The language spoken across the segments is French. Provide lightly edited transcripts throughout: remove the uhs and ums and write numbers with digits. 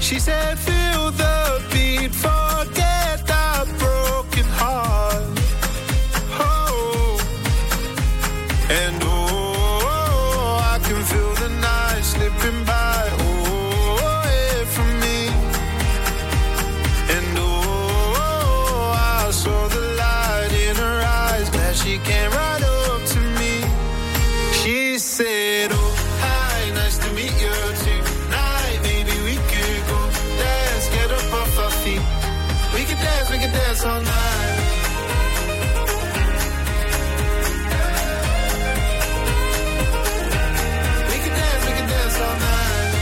She said, feel the beat, forget that broken heart. Oh, and oh, I can feel the night slipping by. Oh, away from me. And oh, I saw the light in her eyes. Glad she came right up to me. She said, oh, hi, nice to meet you tonight. Maybe we could go dance, get up off our feet. We could dance all night. We could dance all night.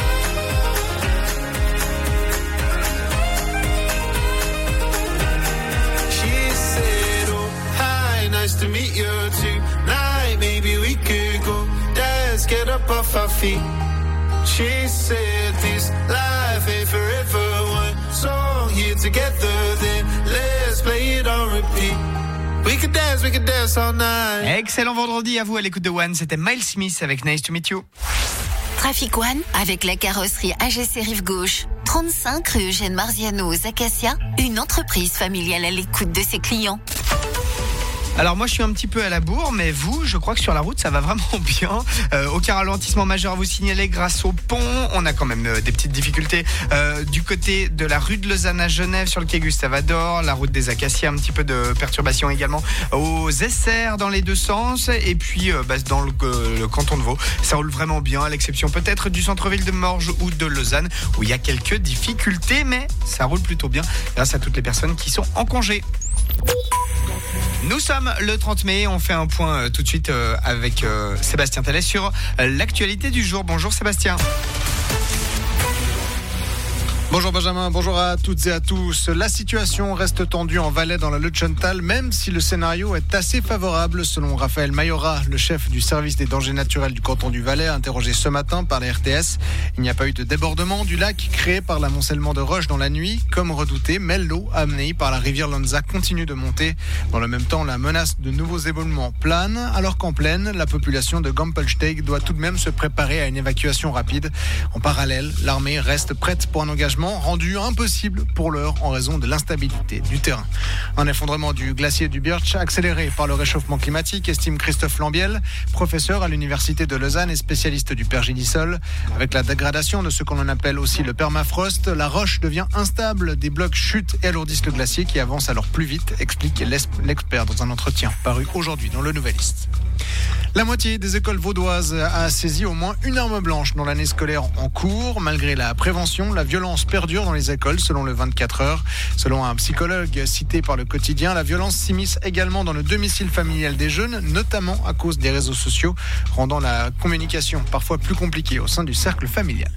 She said, oh, hi, nice to meet you tonight. Maybe we could go dance, get up off our feet. She said this life ain't forever. One song here together, then let's play it on repeat. We could dance all night. Excellent vendredi à vous à l'écoute de One. C'était Miles Smith avec Nice to Meet You. Trafic One avec la carrosserie AGC Rive Gauche. 35 rue Eugène Marziano aux Acacias. Une entreprise familiale à l'écoute de ses clients. Alors moi je suis un petit peu à la bourre, mais vous, je crois que sur la route ça va vraiment bien. Aucun ralentissement majeur à vous signaler grâce au pont. On a quand même des petites difficultés du côté de la rue de Lausanne à Genève sur le quai Gustave-Ador, la route des Acacias, un petit peu de perturbation également aux SR dans les deux sens. Et puis dans le canton de Vaud, ça roule vraiment bien, à l'exception peut-être du centre-ville de Morges ou de Lausanne où il y a quelques difficultés, mais ça roule plutôt bien grâce à toutes les personnes qui sont en congé. Nous sommes le 30 mai, on fait un point tout de suite avec Sébastien Tallès sur l'actualité du jour. Bonjour Sébastien. Bonjour Benjamin, bonjour à toutes et à tous. La situation reste tendue en Valais dans la Lutschental, même si le scénario est assez favorable selon Raphaël Mayora, le chef du service des dangers naturels du canton du Valais, interrogé ce matin par la RTS. Il n'y a pas eu de débordement du lac créé par l'amoncellement de roches dans la nuit, comme redouté, mais l'eau amenée par la rivière Lonza continue de monter. Dans le même temps, la menace de nouveaux éboulements plane, alors qu'en plaine, la population de Gampelsteig doit tout de même se préparer à une évacuation rapide. En parallèle, l'armée reste prête pour un engagement rendu impossible pour l'heure en raison de l'instabilité du terrain. Un effondrement du glacier du Birch accéléré par le réchauffement climatique, estime Christophe Lambiel, professeur à l'université de Lausanne et spécialiste du pergélisol. Avec la dégradation de ce qu'on appelle aussi le permafrost, la roche devient instable, des blocs chutent et alourdissent le glacier qui avance alors plus vite, explique l'expert dans un entretien paru aujourd'hui dans le Nouvelliste. La moitié des écoles vaudoises a saisi au moins une arme blanche dans l'année scolaire en cours. Malgré la prévention, la violence perdure dans les écoles selon le 24 heures. Selon un psychologue cité par le quotidien, la violence s'immisce également dans le domicile familial des jeunes, notamment à cause des réseaux sociaux, rendant la communication parfois plus compliquée au sein du cercle familial.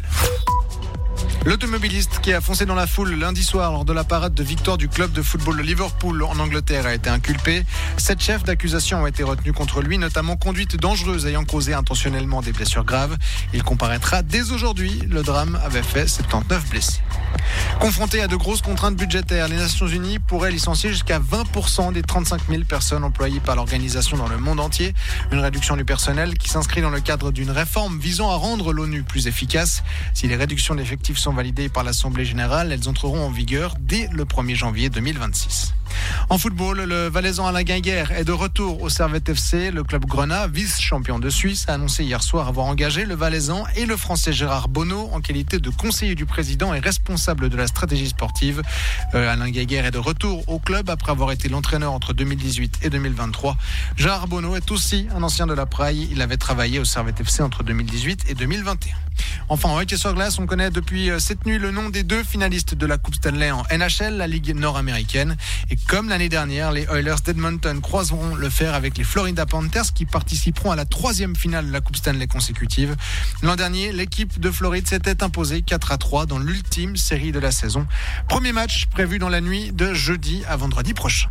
L'automobiliste qui a foncé dans la foule lundi soir lors de la parade de victoire du club de football de Liverpool en Angleterre a été inculpé. 7 chefs d'accusation ont été retenus contre lui, notamment conduite dangereuse ayant causé intentionnellement des blessures graves. Il comparaîtra dès aujourd'hui. Le drame avait fait 79 blessés. Confrontés à de grosses contraintes budgétaires, les Nations Unies pourraient licencier jusqu'à 20% des 35 000 personnes employées par l'organisation dans le monde entier. Une réduction du personnel qui s'inscrit dans le cadre d'une réforme visant à rendre l'ONU plus efficace. Si les réductions d'effectifs sont validées par l'Assemblée Générale, elles entreront en vigueur dès le 1er janvier 2026. En football, le Valaisan Alain Guinguerre est de retour au Servette FC. Le club Grenat, vice-champion de Suisse, a annoncé hier soir avoir engagé le Valaisan et le Français Gérard Bonneau en qualité de conseiller du président et responsable de la stratégie sportive. Alain Guinguerre est de retour au club après avoir été l'entraîneur entre 2018 et 2023. Gérard Bonneau est aussi un ancien de la Praille. Il avait travaillé au Servette FC entre 2018 et 2021. Enfin, en hockey sur glace, on connaît depuis cette nuit le nom des 2 finalistes de la Coupe Stanley en NHL, la Ligue nord-américaine. Et comme l'année dernière, les Oilers d'Edmonton croiseront le fer avec les Florida Panthers qui participeront à la 3e finale de la Coupe Stanley consécutive. L'an dernier, l'équipe de Floride s'était imposée 4-3 dans l'ultime série de la saison. Premier match prévu dans la nuit de jeudi à vendredi prochain.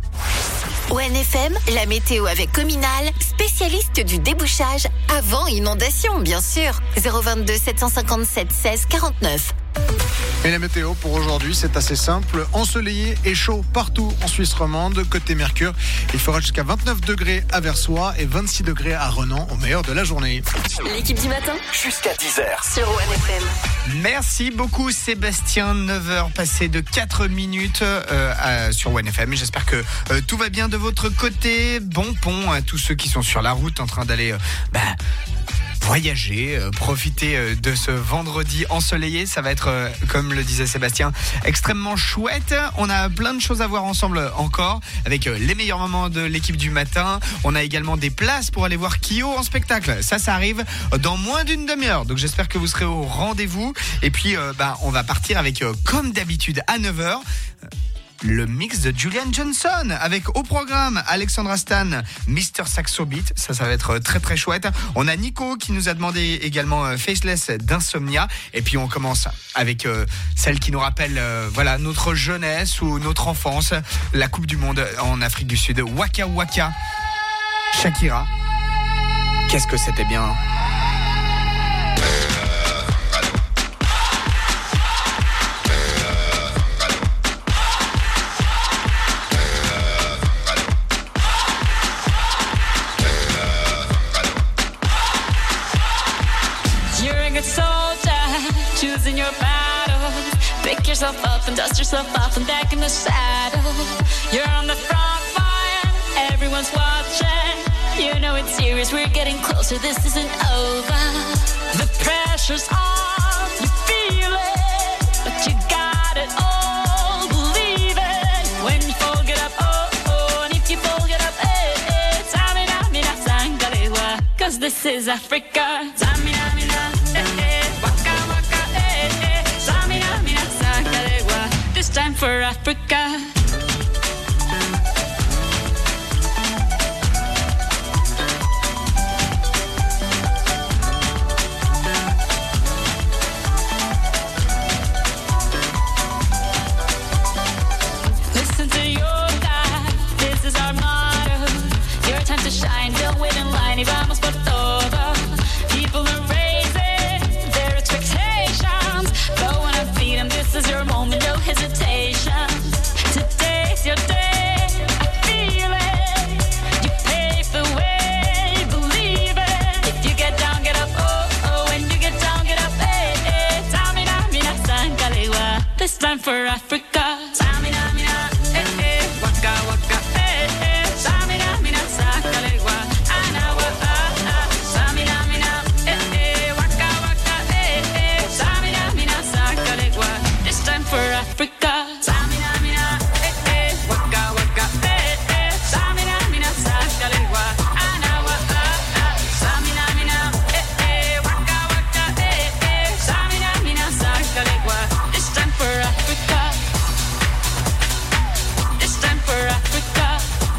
ONFM, la météo avec Cominal, spécialiste du débouchage avant inondation, bien sûr. 022 757 16 49. Et la météo pour aujourd'hui, c'est assez simple. Ensoleillé et chaud partout en Suisse romande. Côté Mercure, il fera jusqu'à 29 degrés à Versoix et 26 degrés à Renan au meilleur de la journée. L'équipe du matin Jusqu'à 10h. sur OneFM. Merci beaucoup Sébastien, 9h passées de 4 minutes sur OneFM. J'espère que tout va bien de votre côté. Bon pont à tous ceux qui sont sur la route en train d'aller voyager, profiter de ce vendredi ensoleillé. Ça va être, comme le disait Sébastien, extrêmement chouette. On a plein de choses à voir ensemble encore, avec les meilleurs moments de l'équipe du matin. On a également des places pour aller voir Kyo en spectacle. Ça arrive dans moins d'une demi-heure. Donc j'espère que vous serez au rendez-vous. Et puis, on va partir avec, comme d'habitude, à 9h. Le mix de Julian Johnson avec au programme Alexandra Stan, Mr. Saxo Beat. Ça va être très très chouette. On a Nico qui nous a demandé également Faceless d'Insomnia. Et puis on commence avec celle qui nous rappelle notre jeunesse ou notre enfance, la Coupe du Monde en Afrique du Sud. Waka Waka, Shakira. Qu'est-ce que c'était bien. Choosing your battles, pick yourself up and dust yourself off and back in the saddle. You're on the front line, everyone's watching. You know it's serious, we're getting closer, this isn't over. The pressure's on, you feel it, but you got it all, believe it. When you fall, get up, oh, and if you fall, get up, Samina, mina, sangalewa, 'cause this is Africa. Samina, mina, waka, waka. This time for Africa. Listen to your God, this is our motto. Your time to shine, don't wait in line, y vamos por todo. People are raising their expectations, go on and feed them, this is your moment, no hesitation. Today's your day, I feel it. You pave the way, believe it. If you get down, get up, oh, when you get down, get up, Samina, mina, sangalewa. This time for Africa. Samina, mina, waka, waka, Samina, mina, sangalewa. Anawa, Samina, mina, waka, waka, Samina, mina, sangalewa. This time for Africa. Samina, mina, waka, waka, Samina, mina, sangalewa. Anawa, Samina, mina, waka, waka, Samina, mina, sangalewa. This time for Africa. This time for Africa.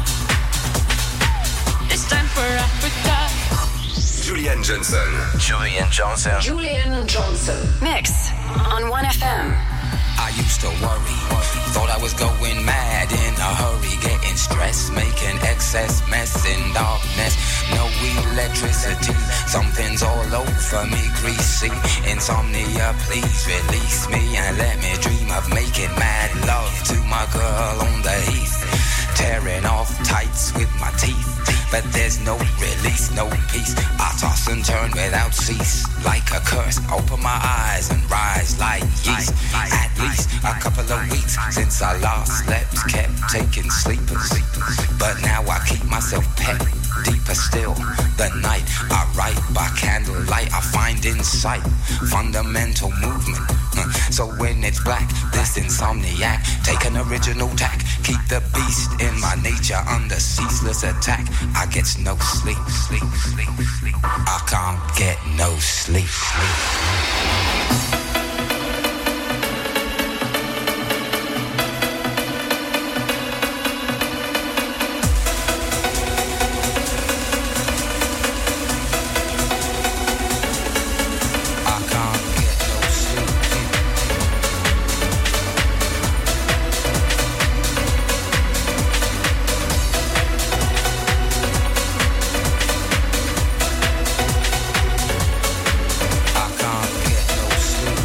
This time for Africa. Julian Johnson. Julian Johnson. Mix on 1FM. I used to worry, thought I was going mad in a hurry, getting stressed, making excess mess in darkness. No electricity, something's all over me, greasy. Insomnia, please release me and let me dream of making mad love to my girl on the heath. Tearing off tights with my teeth, but there's no release, no peace. I toss and turn without cease, like a curse. Open my eyes and rise like yeast. At least a couple of weeks since I last slept, kept taking sleepers, but now I keep myself pet. Deeper still, the night I write by candlelight, I find insight, fundamental movement. So when it's black, this insomniac, take an original tack, keep the beast in my nature under ceaseless attack. I get no sleep, I can't get no sleep. I can't get no sleep.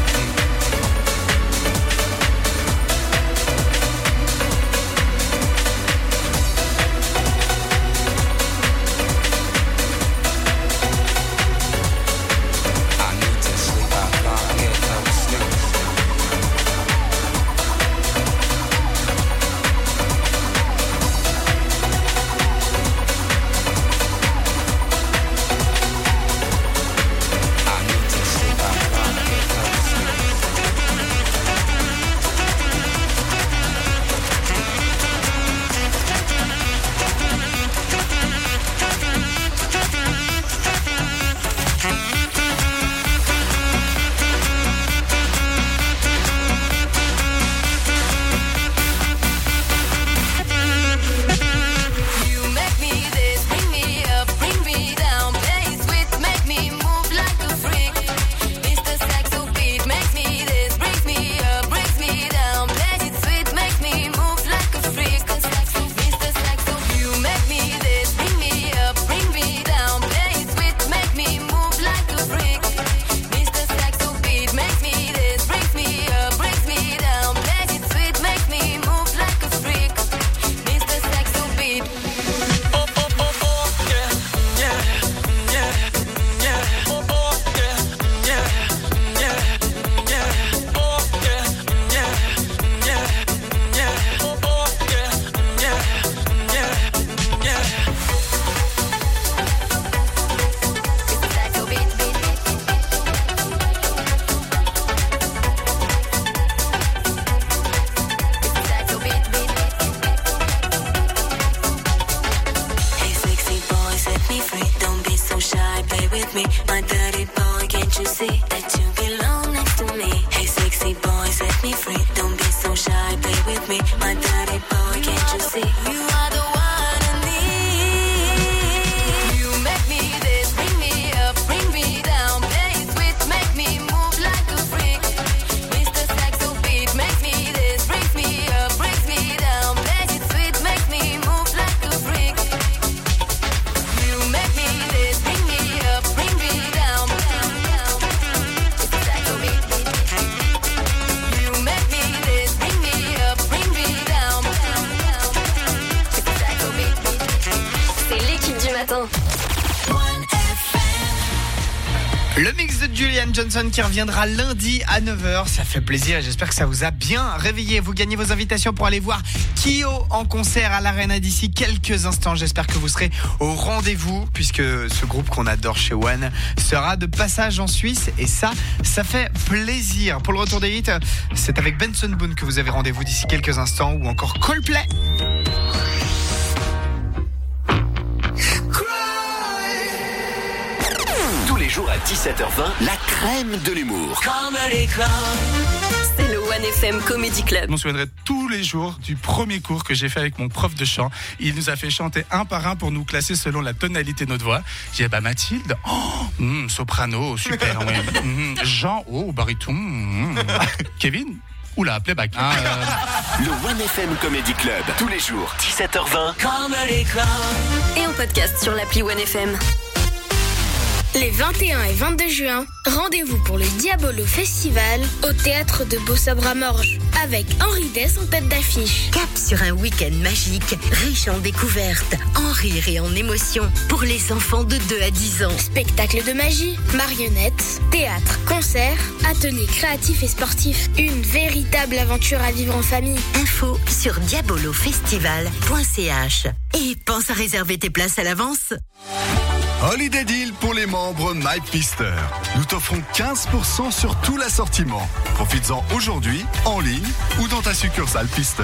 me that you belong next to me. Hey, sexy boy, set me free. Don't be so shy, play with me. My dirty boy, can't you see? You are the one I need. You make me this, bring me up, bring me down. Play it sweet, make me move like a freak. Mr. Saxo beat, makes me this, brings me up, brings me down. Play it sweet, makes me move like a freak. You make me this, bring me up, bring me down. Mr. Saxo beat. You make me this, bring me up, bring me down. Mr. Saxo beat. C'est l'équipe du matin. Le mix de Julian Johnson qui reviendra lundi à 9h. Ça fait plaisir et j'espère que ça vous a bien réveillé. Vous gagnez vos invitations pour aller voir Kyo en concert à l'Arena d'ici quelques instants. J'espère que vous serez au rendez-vous puisque ce groupe qu'on adore chez One sera de passage en Suisse et ça fait plaisir. Pour le retour des hits, c'est avec Benson Boone que vous avez rendez-vous d'ici quelques instants ou encore Coldplay. Tous les jours à 17h20, la crème de l'humour. C'est le One FM Comedy Club. Je me souviendrai tous les jours du premier cours que j'ai fait avec mon prof de chant. Il nous a fait chanter un par un pour nous classer selon la tonalité de notre voix. J'ai dit, Mathilde, soprano, super. Ouais. Jean, baryton. Kevin, oula, playback. Le One FM Comedy Club, tous les jours, 17h20. Et en podcast sur l'appli One FM. Les 21 et 22 juin, rendez-vous pour le Diabolo Festival au théâtre de Bossabra-Morges avec Henri Dess en tête d'affiche. Cap sur un week-end magique, riche en découvertes, en rire et en émotions pour les enfants de 2 à 10 ans. Spectacle de magie, marionnettes, théâtre, concerts, ateliers créatifs et sportifs. Une véritable aventure à vivre en famille. Info sur diabolofestival.ch. Et pense à réserver tes places à l'avance. Holiday Deal pour les membres MyPister. Nous t'offrons 15% sur tout l'assortiment. Profites-en aujourd'hui, en ligne ou dans ta succursale Pister.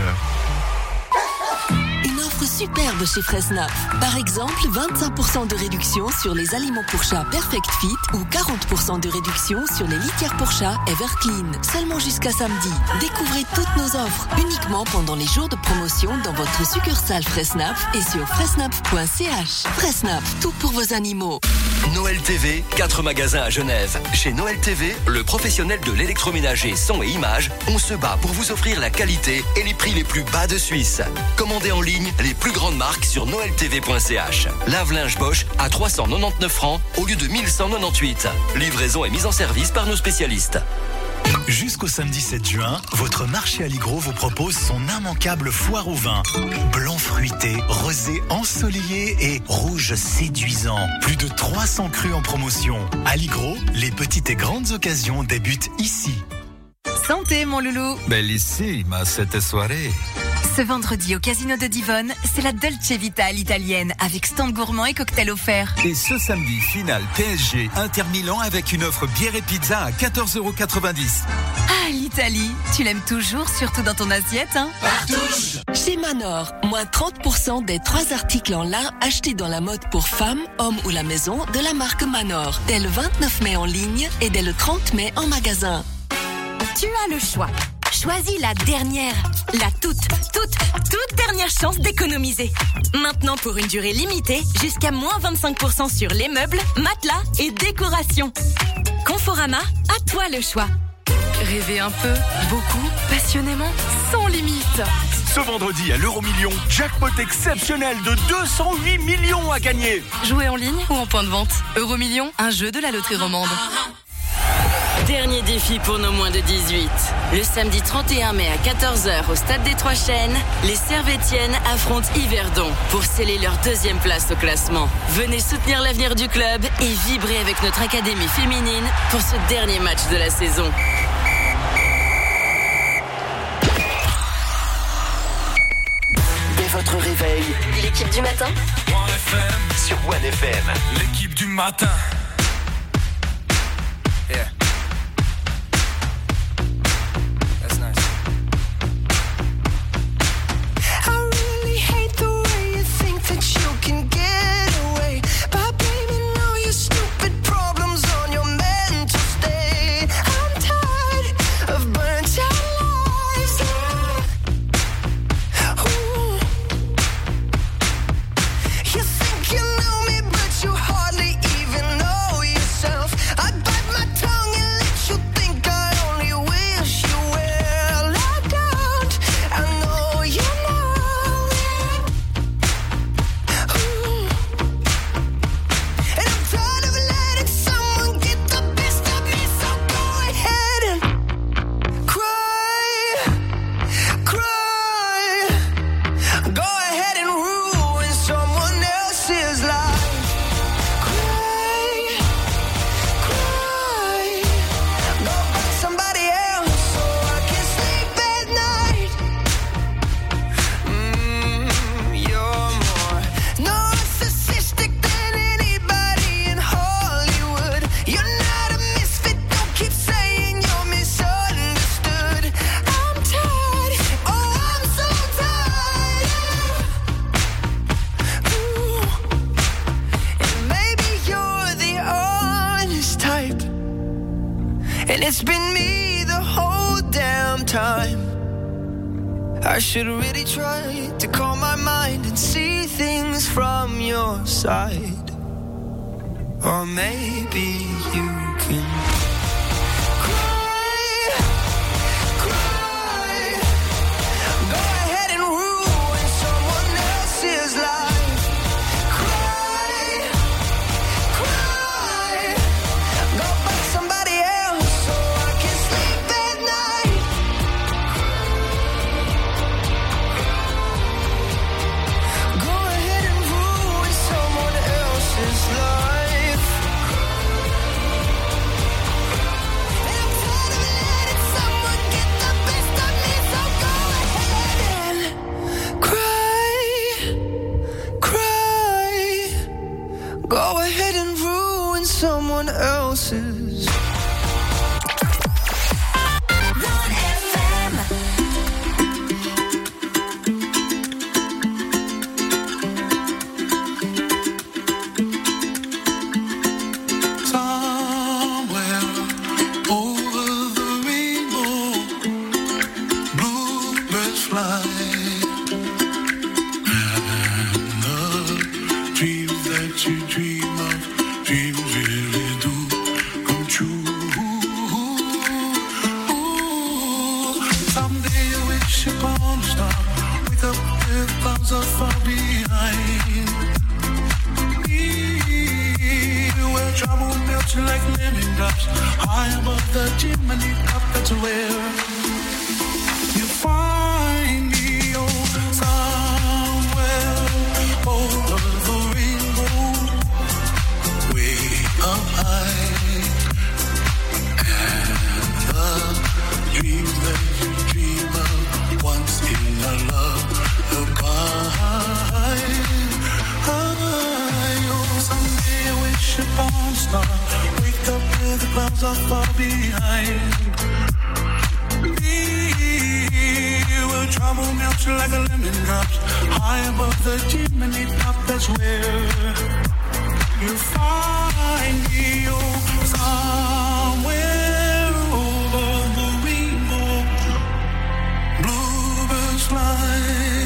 Une offre superbe chez Fressnapf. Par exemple, 25% de réduction sur les aliments pour chats Perfect Fit ou 40% de réduction sur les litières pour chats Everclean. Seulement jusqu'à samedi. Découvrez toutes nos offres uniquement pendant les jours de promotion dans votre succursale Fressnapf et sur fressnapf.ch. Fressnapf, tout pour vos animaux. Noël TV, 4 magasins à Genève. Chez Noël TV, le professionnel de l'électroménager son et image, on se bat pour vous offrir la qualité et les prix les plus bas de Suisse. Commandez en ligne les plus grandes marques sur noeltv.ch. Lave-linge Bosch à 399 francs au lieu de 1198. Livraison et mise en service par nos spécialistes. Jusqu'au samedi 7 juin, votre marché Aligro vous propose son immanquable foire au vin. Blanc fruité, rosé ensoleillé et rouge séduisant. Plus de 300 crus en promotion. Aligro, les petites et grandes occasions débutent ici. Santé mon loulou. Bellissima cette soirée. Ce vendredi au Casino de Divonne, c'est la Dolce Vita à l'italienne avec stand gourmand et cocktail offert. Et ce samedi, finale PSG Inter Milan avec une offre bière et pizza à 14,90 €. Ah, l'Italie, tu l'aimes toujours, surtout dans ton assiette, hein? Partouche. Chez Manor, moins 30% des 3 articles en lin achetés dans la mode pour femmes, hommes ou la maison de la marque Manor. Dès le 29 mai en ligne et dès le 30 mai en magasin. Tu as le choix. Choisis la dernière, la toute dernière chance d'économiser. Maintenant pour une durée limitée, jusqu'à moins 25% sur les meubles, matelas et décorations. Conforama, à toi le choix. Rêvez un peu, beaucoup, passionnément, sans limite. Ce vendredi à l'Euromillion, jackpot exceptionnel de 208 millions à gagner. Jouez en ligne ou en point de vente. Euromillion, un jeu de la loterie romande. Dernier défi pour nos moins de 18. Le samedi 31 mai à 14h au Stade des Trois Chênes, les Servétiennes affrontent Yverdon pour sceller leur 2e place au classement. Venez soutenir l'avenir du club et vibrer avec notre académie féminine pour ce dernier match de la saison. Dès votre réveil, l'équipe du matin sur One FM. L'équipe du matin. Yeah. That's nice. I really hate the way you think that you can get away by blaming all your stupid problems on your mental state. And it's been me the whole damn time. I should really try to calm my mind and see things from your side. Or maybe you can cry. Go ahead and ruin someone else's life. Cry. Go find somebody else so I can sleep at night. Go ahead and ruin someone else's life. Go ahead and ruin someone else's. Like lemon drops high above the chimney top. That's where you find me. Oh, somewhere over the rainbow, way up high. And the dreams that you dream of once in a lullaby. Someday I wish upon a star. Wake up where the clouds are far behind. We will trouble melts like a lemon drops high above the chimney top. That's where you find me. Oh, somewhere over the rainbow, bluebirds fly,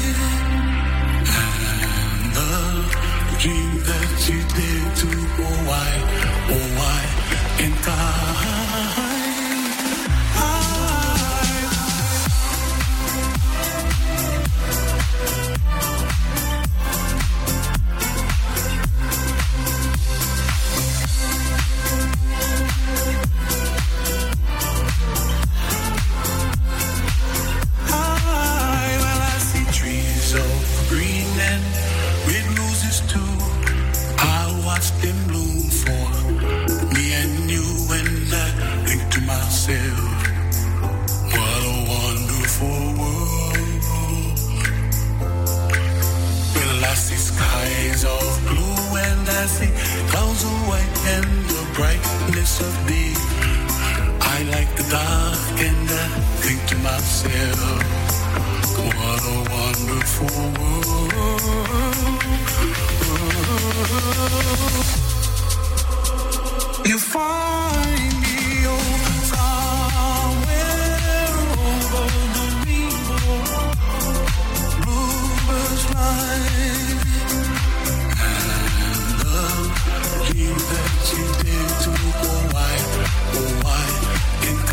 and the dream that you did to why can't I? Well, I see trees of green and red roses too. I watch them bloom for me and you, and I think to myself, what a wonderful world. Well, I see skies of blue and I see clouds of white and the brightness of day. I like the dark and I think to myself, what a wonderful world. You find me, oh, somewhere over the rainbow, bluebirds fly, and the dream that you did to why can't I?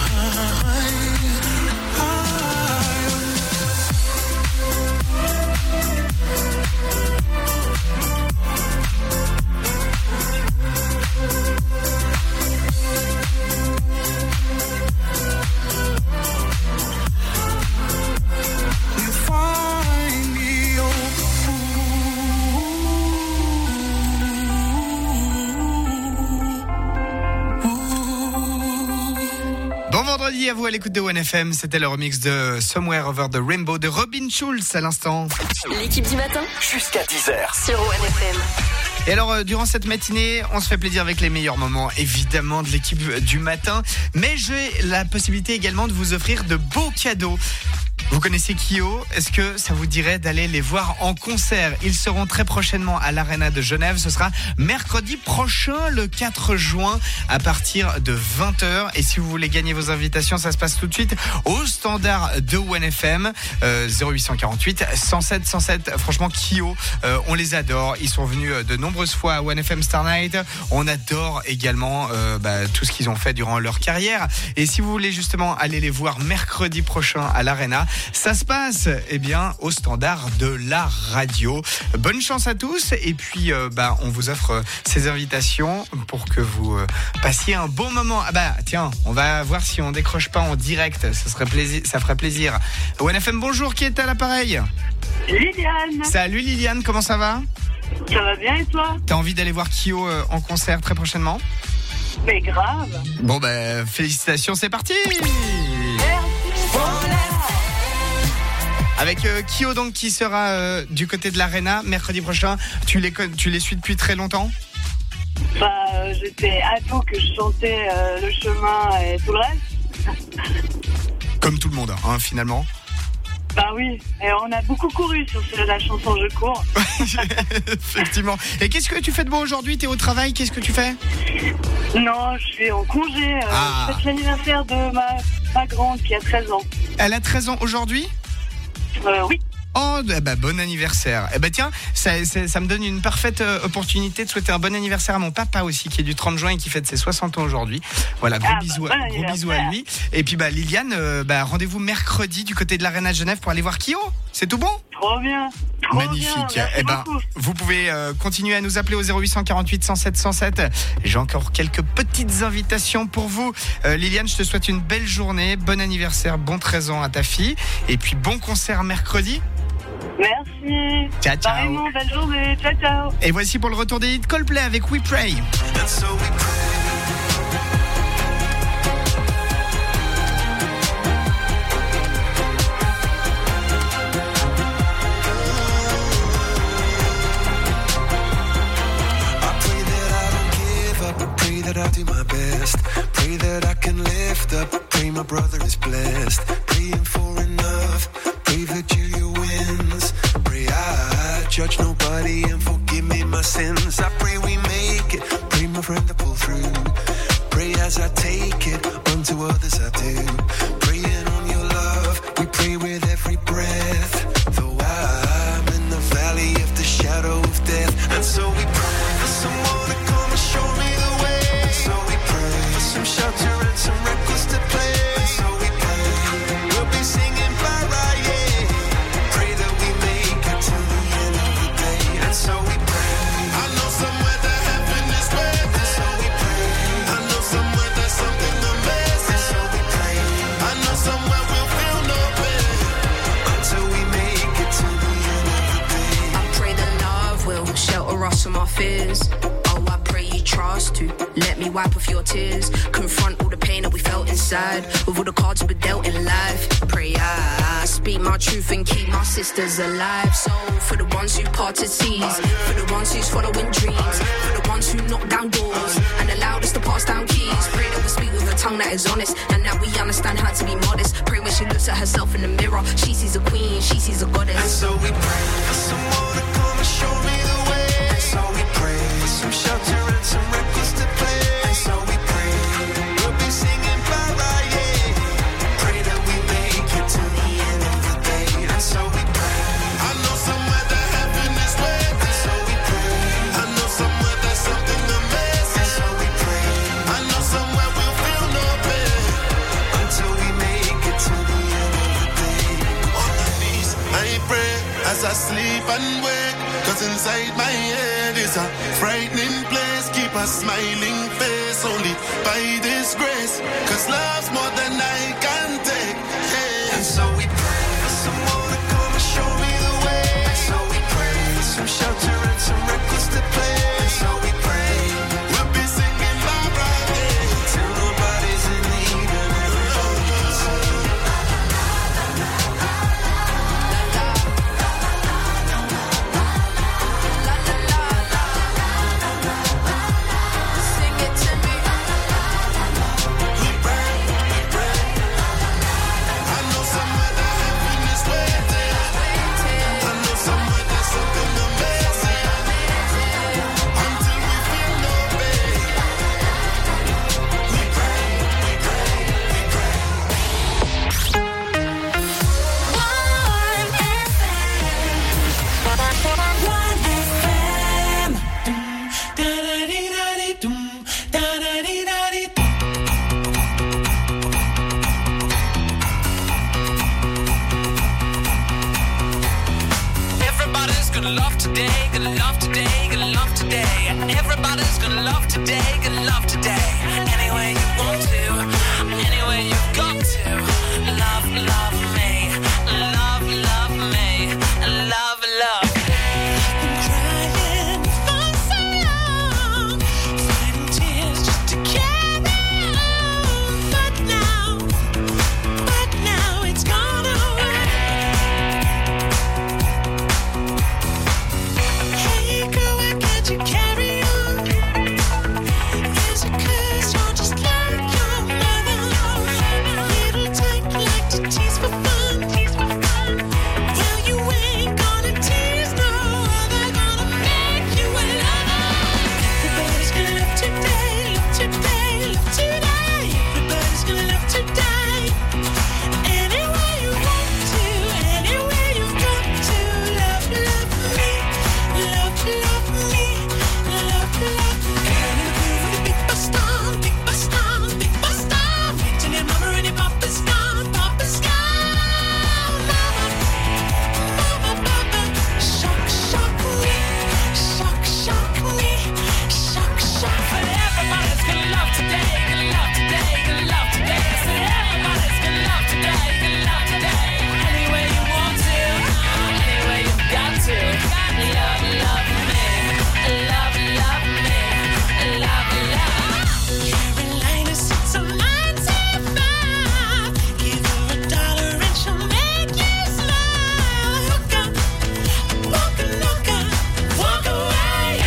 Vendredi à vous à l'écoute de OneFM, c'était le remix de Somewhere Over the Rainbow de Robin Schulz à l'instant. L'équipe du matin jusqu'à 10h sur OneFM. Et alors, durant cette matinée, on se fait plaisir avec les meilleurs moments, évidemment, de l'équipe du matin. Mais j'ai la possibilité également de vous offrir de beaux cadeaux. Vous connaissez Kyo? Est-ce que ça vous dirait d'aller les voir en concert? Ils seront très prochainement à l'Arena de Genève. Ce sera mercredi prochain, le 4 juin, à partir de 20h. Et si vous voulez gagner vos invitations, ça se passe tout de suite au standard de OneFM, 0848 107 107. Franchement, Kyo, on les adore. Ils sont venus de nombreuses fois à OneFM Star Night. On adore également tout ce qu'ils ont fait durant leur carrière. Et si vous voulez justement aller les voir mercredi prochain à l'Arena, ça se passe au standard de la radio. Bonne chance à tous et puis on vous offre ces invitations pour que vous passiez un bon moment. Tiens, on va voir si on décroche pas en direct, ça ferait plaisir. OneFM, bonjour, qui est à l'appareil? Liliane. Salut Liliane, comment ça va? Ça va bien et toi? T'as envie d'aller voir Kyo en concert très prochainement? Mais grave. Bon félicitations, c'est parti. Avec Kyo donc qui sera du côté de l'Arena mercredi prochain. Tu les suis depuis très longtemps? J'étais ado que je chantais le chemin et tout le reste. Comme tout le monde, hein, finalement. Oui, et on a beaucoup couru sur la chanson Je cours. Effectivement. Et qu'est-ce que tu fais de beau aujourd'hui? T'es au travail, qu'est-ce que tu fais? Non, je suis en congé. Je fête l'anniversaire de ma grande qui a 13 ans. Elle a 13 ans aujourd'hui? Oui. Oh, bon anniversaire. Tiens, ça me donne une parfaite opportunité de souhaiter un bon anniversaire à mon papa aussi, qui est du 30 juin et qui fête ses 60 ans aujourd'hui. Voilà, gros bisous à lui. Et puis Liliane, rendez-vous mercredi du côté de l'Arena de Genève pour aller voir Kyo. C'est tout bon? Trop bien. Magnifique. Vous pouvez continuer à nous appeler au 0848 107 107. J'ai encore quelques petites invitations pour vous. Liliane, je te souhaite une belle journée, bon anniversaire, bon 13 ans à ta fille. Et puis bon concert mercredi. Merci. Ciao. Pareillement, belle journée. Ciao. Et voici pour le retour des hits Coldplay avec We Pray. I'll do my best. Pray that I can lift up. Pray my brother is blessed. Praying for enough. Pray that Julia wins. Pray I judge nobody and forgive me my sins. I pray we make it. Pray my friend to pull through. Pray as I take it. Unto others I do. Praying on your love. We pray with every breath. Though I'm in the valley of the shadow of death. And so we pray for someone to come and show me the way. So we pray for some shelter and some records to play. So we pray we'll be singing Barra, yeah. Pray that we make it to the end of the day. And so we pray. I know somewhere that heaven is waiting. And so we pray. I know somewhere there's something amazing. And so we pray. I know somewhere we'll feel no pain until we make it to the end of the day. I pray that love will shelter us from our fears. Trust to let me wipe off your tears. Confront all the pain that we felt inside. With all the cards we were dealt in life. Pray I speak my truth and keep my sisters alive. So for the ones who parted seas, for the ones who's following dreams, for the ones who knock down doors and allowed us to pass down keys. Pray that we speak with a tongue that is honest and that we understand how to be modest. Pray when she looks at herself in the mirror, she sees a queen, she sees a goddess. And so we pray for someone to come and show me the way. And so we pray for some shelter and some records to play. And so we pray we'll be singing Barra, yeah. Pray that we make it to the end of the day. And so we pray. I know somewhere that heaven is waiting. And so we pray. I know somewhere there's something amazing. And so we pray. I know somewhere we'll feel no pain until we make it to the end of the day. On my knees, I pray as I sleep and wake. 'Cause inside my head is a frightening place. Keep a smiling face only by this grace. 'Cause love's more than I can take. Yeah. And so we pray for someone to come and show me the way. And so we pray for some shelter and some records to play. And so we pray we'll be singing Barbara, yeah. Till nobody's in need and everybody can sing. Sing it to me. We pray, today, gonna love today, gonna love today. Everybody's gonna love today, gonna love today. Any way you want to, any way you've got to. Love, love me, love, love me, love, love. Been crying for so long, fighting tears just to carry on. But now it's gone away. Hey girl, why can't you carry on? Is it 'cause you're just like your mother? Little type like to tease for fun. Well, you ain't gonna tease no other, gonna make you a lover. Everybody's gonna love today, love today, love today. Everybody's gonna love today. Any way you want to, any way you've got to. Love, love me, love, love me, love, love me. Girl in the groove with a big bus down, big bus down, big bus down. Waiting your mama and your papa's gone, papa's gone. Mama, mama, shock, shock me, shock, shock me, shock, shock. But everybody's gonna love today, gonna love today, gonna love today. I said everybody's gonna love today, gonna love today. Any way you want to, any way you've got to. Love, love me, love, love me, love, love. Carolina sits on 95. Give her $1 and she'll make you smile. Hook up, walk away.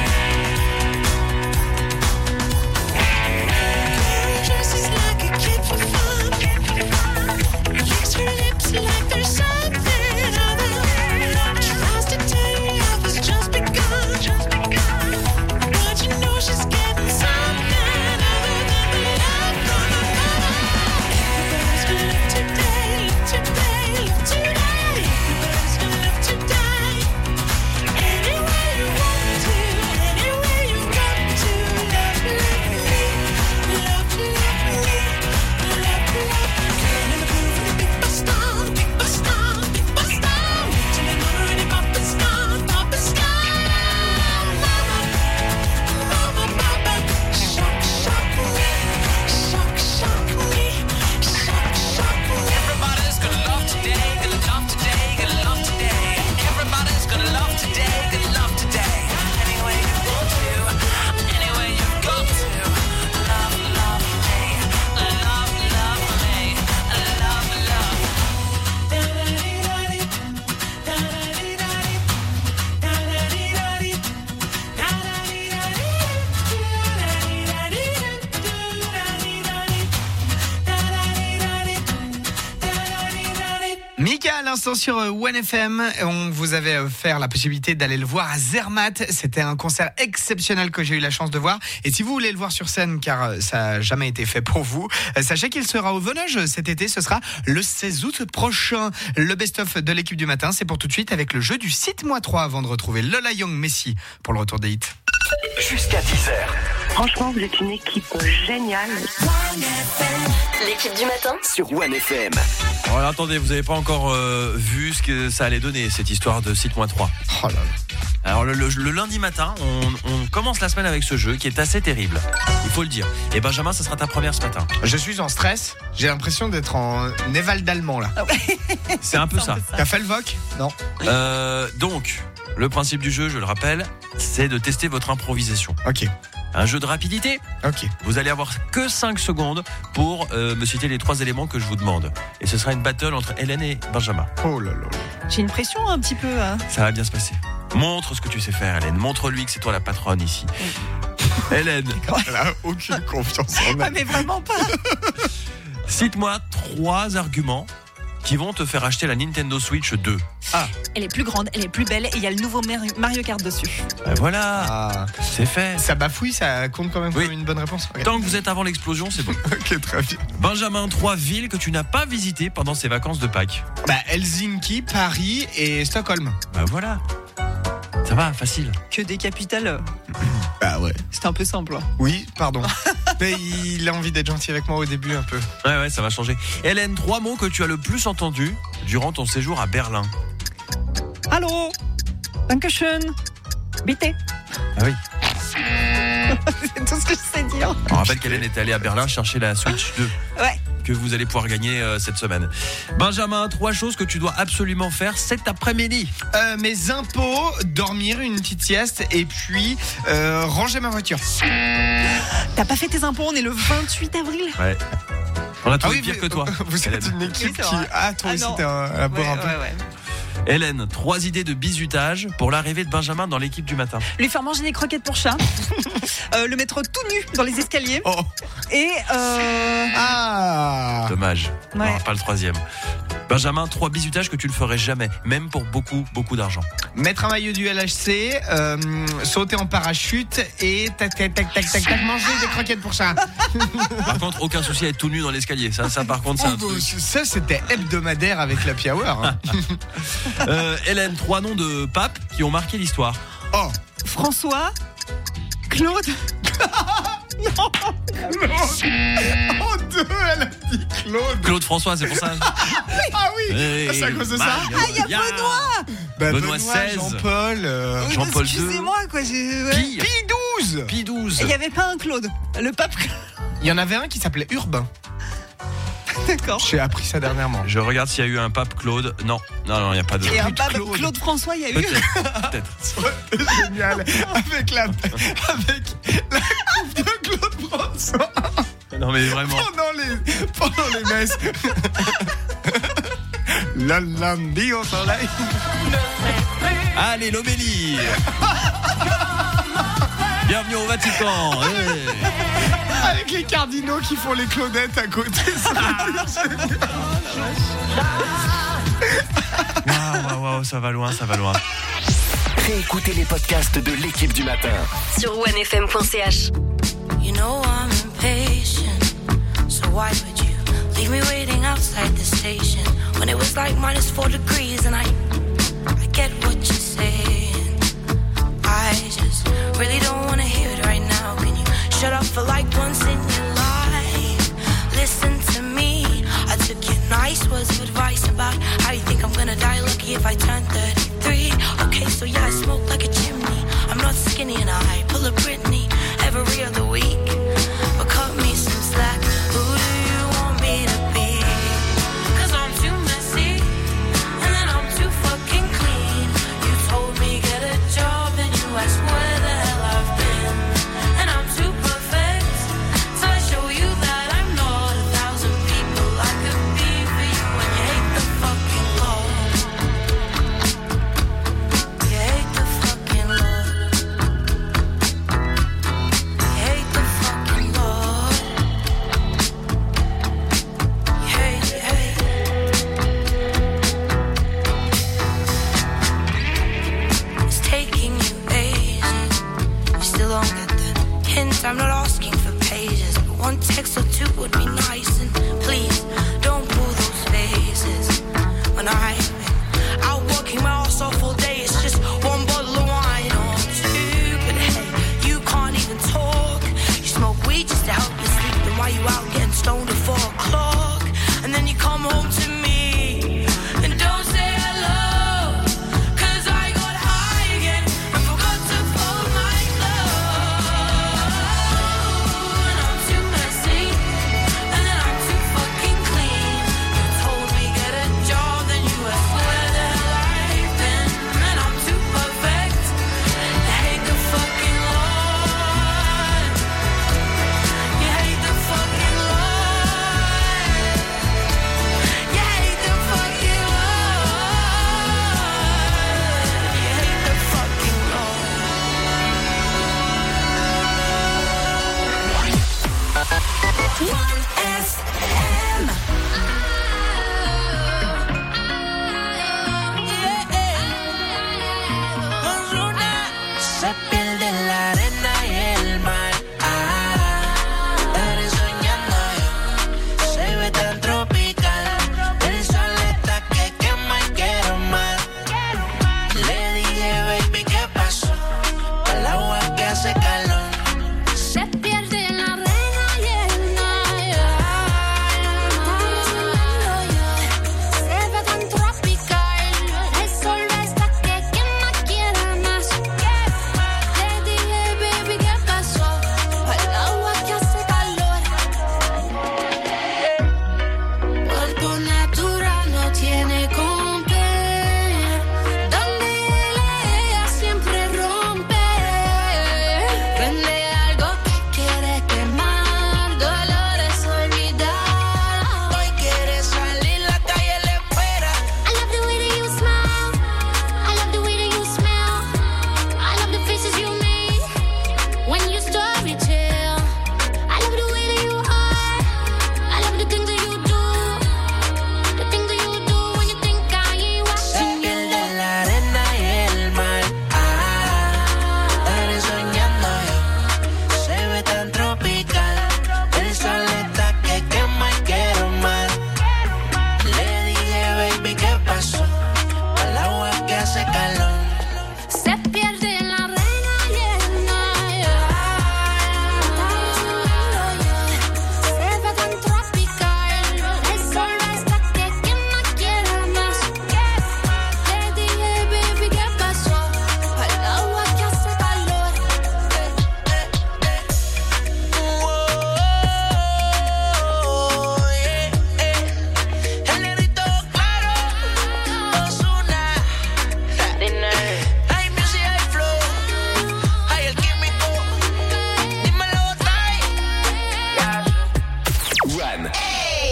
Girl dresses like a kid for fun. Licks her lips like there's something other. Tries to tell you love has just begun. But you know she's getting something other than the love from her mother. Everybody's gonna love today, love today, love today. Everybody's gonna love today. Any way you want to, any way you've got to. Love, love me, love, love me, love, love. Girl in the groove with a big bus down, big bus down, big bus down. Till your mama and your papa's gone, papa's gone. Mama, mama, shock, shock me, shock, shock me, shock, shock me. Everybody's gonna love today, gonna love today, gonna love today. Everybody's gonna love today, gonna love today. Any way you want to, any way you've got to. Love, love me, love, love me, love, love. Mika à l'instant sur One FM, on vous avait offert la possibilité d'aller le voir à Zermatt. C'était un concert exceptionnel que j'ai eu la chance de voir. Et si vous voulez le voir sur scène, car ça n'a jamais été fait pour vous, sachez qu'il sera au Venoge cet été. Ce sera le 16 août prochain. Le best-of de l'équipe du matin, c'est pour tout de suite avec le jeu du Cite-moi 3 avant de retrouver Lola Young Messi pour le retour des hits. Jusqu'à 10h. Franchement, vous êtes une équipe géniale. L'équipe du matin Sur One FM. Alors attendez, vous n'avez pas encore vu ce que ça allait donner, cette histoire de Cite-moi 3. Oh là là. Alors le lundi matin, on commence la semaine avec ce jeu qui est assez terrible, il faut le dire. Et Benjamin, ça sera ta première ce matin. Je suis en stress. J'ai l'impression d'être en éval d'allemand là. C'est un peu ça. T'as fait le VOC ? Non. Donc, le principe du jeu, je le rappelle, c'est de tester votre improvisation. Ok. Un jeu de rapidité. Ok. Vous allez avoir que 5 secondes pour me citer les 3 éléments que je vous demande. Et ce sera une battle entre Hélène et Benjamin. Oh là là. J'ai une pression un petit peu. Hein. Ça va bien se passer. Montre ce que tu sais faire, Hélène. Montre-lui que c'est toi la patronne ici. Hélène. Elle a aucune confiance en elle. Ah, mais vraiment pas. Cite-moi 3 arguments qui vont te faire acheter la Nintendo Switch 2. Ah. Elle est plus grande, elle est plus belle et il y a le nouveau Mario Kart dessus. Ben voilà, c'est fait. Ça bafouille, ça compte quand même comme une bonne réponse. Okay. Tant que vous êtes avant l'explosion, c'est bon. Ok, très bien. Benjamin, 3 villes que tu n'as pas visitées pendant ces vacances de Pâques. Helsinki, Paris et Stockholm. Ben voilà. Ça va, facile. Que des capitales. Bah ouais. C'était un peu simple. Hein. Oui, pardon. Mais il a envie d'être gentil avec moi au début un peu. Ouais, ça va changer. Hélène, 3 mots que tu as le plus entendus durant ton séjour à Berlin. Allô ? Dankeschön. Bitte. Ah oui. C'est tout ce que je sais dire. On rappelle qu'Hélène était allée à Berlin chercher la Switch 2. Ouais. Que vous allez pouvoir gagner cette semaine. Benjamin, 3 choses que tu dois absolument faire cet après-midi. Mes impôts, dormir une petite sieste et puis ranger ma voiture. T'as pas fait tes impôts, on est le 28 avril. Ouais. On a trouvé pire que toi. Vous êtes une équipe qui... Ah, toi aussi, t'es à boire un peu. Ouais. Hélène, 3 idées de bizutage pour l'arrivée de Benjamin dans l'équipe du matin. Lui faire manger des croquettes pour chat. Le mettre tout nu dans les escaliers. Oh. Et Dommage. Ouais. Non, pas le 3e. Benjamin, 3 bizutages que tu ne ferais jamais, même pour beaucoup d'argent. Mettre un maillot du LHC, sauter en parachute et tac, manger des croquettes pour chat. Par contre, aucun souci à être tout nu dans l'escalier. Ça par contre, c'est un truc. Ça, c'était hebdomadaire avec l'Happy Hour. Hein. Hélène, 3 noms de papes qui ont marqué l'histoire. Oh, François, Claude. non. En 2, elle a dit Claude. Claude François, c'est pour ça. Ah oui, c'est à cause de ça. Il y a Benoît. Benoît XVI. Jean-Paul. Jean-Paul II. Excusez-moi, quoi. Pie 12. Pie 12. Il n'y avait pas un Claude. Le pape. Il y en avait un qui s'appelait Urbain. D'accord. J'ai appris ça dernièrement. Je regarde s'il y a eu un pape Claude. Non, il n'y a pas de. Et un pape Claude François, il y a eu. Peut-être. C'est génial. Avec la coupe de Claude François. Non mais vraiment. Pendant les messes. La lundi au soleil. Allez, l'homélie. Bienvenue au Vatican. Avec les cardinaux qui font les Claudettes à côté. Waouh, ça va loin. Réécoutez les podcasts de l'équipe du matin sur onefm.ch. You know I'm impatient, so why would you leave me waiting outside the station when it was like -4 degrees and I get what you're saying. I just really don't want to hear it right now. Can you shut up for like once in your life? Listen to me. I took your nice words of advice about how you think I'm gonna die lucky if I turn 33. Okay, so yeah, I smoke like a chimney. I'm not skinny and I pull a Britney every other week. But cut me some slack. Who do you want me to be? 'Cause I'm too messy and then I'm too fucking clean. You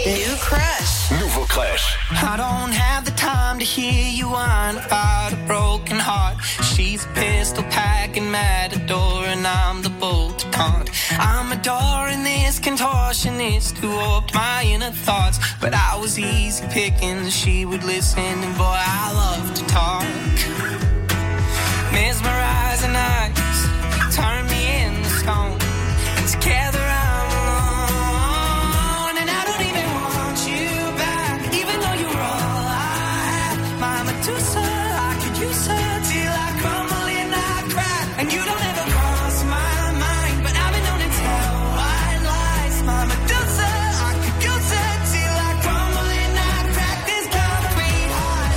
New Crush. Nouveau Crush. I don't have the time to hear you whine about a broken heart. She's a pistol packing matador and I'm the bolt to taunt. I'm adoring this contortionist who warped my inner thoughts. But I was easy picking, she would listen and boy I love to talk. Mesmerizing eyes turn me into stone. And together I'm alone. And I don't even want you back, even though you're all I have. My Medusa, I could use her till I crumble and I crack. And you don't ever cross my mind, but I've been known to tell white lies. My Medusa, I could use her till I crumble and I crack. This concrete heart,